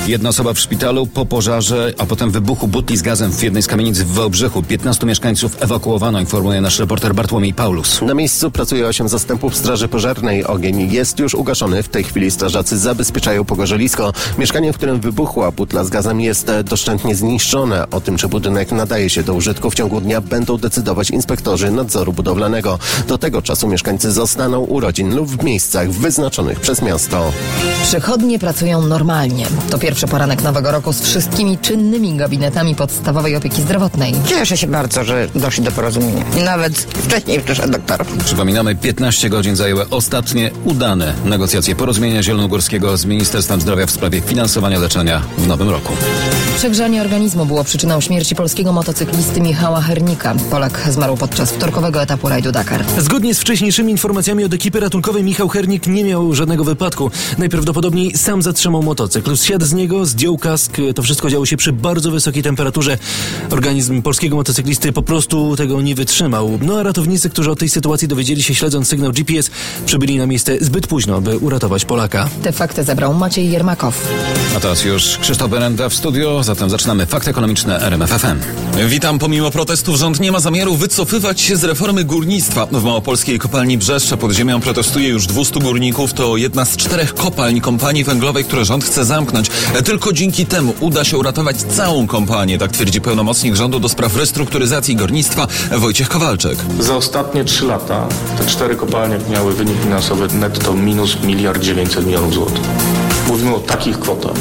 Jedna osoba w szpitalu po pożarze, a potem wybuchu butli z gazem w jednej z kamienic w Wałbrzychu. 15 mieszkańców ewakuowano, informuje nasz reporter Bartłomiej Paulus. Na miejscu pracuje 8 zastępów straży pożarnej. Ogień jest już ugaszony. W tej chwili strażacy zabezpieczają pogorzelisko. Mieszkanie, w którym wybuchła butla z gazem, jest doszczętnie zniszczone. O tym, czy budynek nadaje się do użytku w ciągu dnia, będą decydować inspektorzy nadzoru budowlanego. Do tego czasu mieszkańcy zostaną u rodzin lub w miejscach wyznaczonych przez miasto. Przychodnie pracują normalnie. To pierwszy poranek nowego roku z wszystkimi czynnymi gabinetami podstawowej opieki zdrowotnej. Cieszę się bardzo, że doszli do porozumienia. I nawet wcześniej przyszedł doktor. Przypominamy, 15 godzin zajęły ostatnie udane negocjacje porozumienia zielonogórskiego z Ministerstwem Zdrowia w sprawie finansowania leczenia w nowym roku. Przegrzanie organizmu było przyczyną śmierci polskiego motocyklisty Michała Hernika. Polak zmarł podczas wtorkowego etapu rajdu Dakar. Zgodnie z wcześniejszymi informacjami od ekipy ratunkowej, Michał Hernik nie miał żadnego wypadku. Najprawdopodobniej sam zatrzymał motocykl. Zsiadł z niego, zdjął kask. To wszystko działo się przy bardzo wysokiej temperaturze. Organizm polskiego motocyklisty po prostu tego nie wytrzymał. No a ratownicy, którzy o tej sytuacji dowiedzieli się śledząc sygnał GPS, przybyli na miejsce zbyt późno, by uratować Polaka. Te fakty zebrał Maciej Jermakow. A teraz już Krzysztof Berenda w studio, zatem zaczynamy Fakty Ekonomiczne RMF FM. Witam. Pomimo protestów rząd nie ma zamiaru wycofywać się z reformy górnictwa. W małopolskiej kopalni Brzeszcze pod ziemią protestuje już 200 górników. To jedna z 4 kopalń kompanii węglowej, które rząd chce zamknąć. Tylko dzięki temu uda się uratować całą kompanię, tak twierdzi pełnomocnik rządu do spraw restrukturyzacji górnictwa Wojciech Kowalczyk. Za ostatnie 3 lata te 4 kopalnie miały wynik finansowy netto minus 1,9 mld złotych. Mówimy o takich kwotach.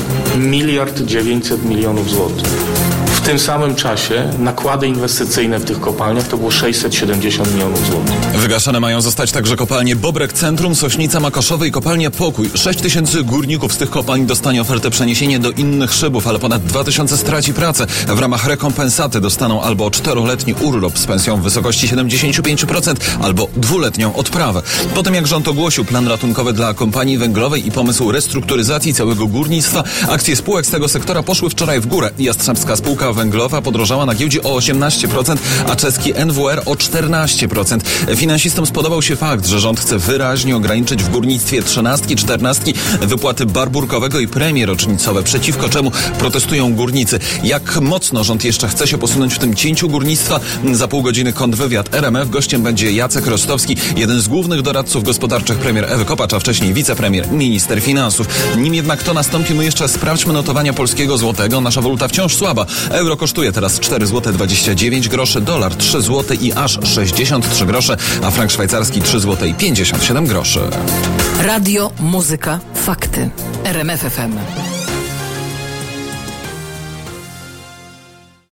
1,9 mld złotych. W tym samym czasie nakłady inwestycyjne w tych kopalniach to było 670 milionów złotych. Wygaszane mają zostać także kopalnie Bobrek Centrum, Sośnica Makoszowe i kopalnia Pokój. 6 tysięcy górników z tych kopalni dostanie ofertę przeniesienia do innych szybów, ale ponad 2000 straci pracę. W ramach rekompensaty dostaną albo 4-letni urlop z pensją w wysokości 75%, albo 2-letnią odprawę. Po tym jak rząd ogłosił plan ratunkowy dla kompanii węglowej i pomysł restrukturyzacji całego górnictwa, akcje spółek z tego sektora poszły wczoraj w górę. Jastrzębska spółka węglowa podrożała na giełdzie o 18%, a czeski NWR o 14%. Finansistom spodobał się fakt, że rząd chce wyraźnie ograniczyć w górnictwie 13, 14 wypłaty barburkowego i premie rocznicowe, przeciwko czemu protestują górnicy. Jak mocno rząd jeszcze chce się posunąć w tym cięciu górnictwa? Za pół godziny kontrwywiad RMF. Gościem będzie Jacek Rostowski, jeden z głównych doradców gospodarczych premier Ewy Kopacz, a wcześniej wicepremier, minister finansów. Nim jednak to nastąpi, my jeszcze sprawdźmy notowania polskiego złotego. Nasza waluta wciąż słaba. Euro kosztuje teraz 4,29 zł, dolar 3 zł i aż 63 grosze, a frank szwajcarski 3 zł i 57 groszy. Radio, muzyka, fakty. RMF FM.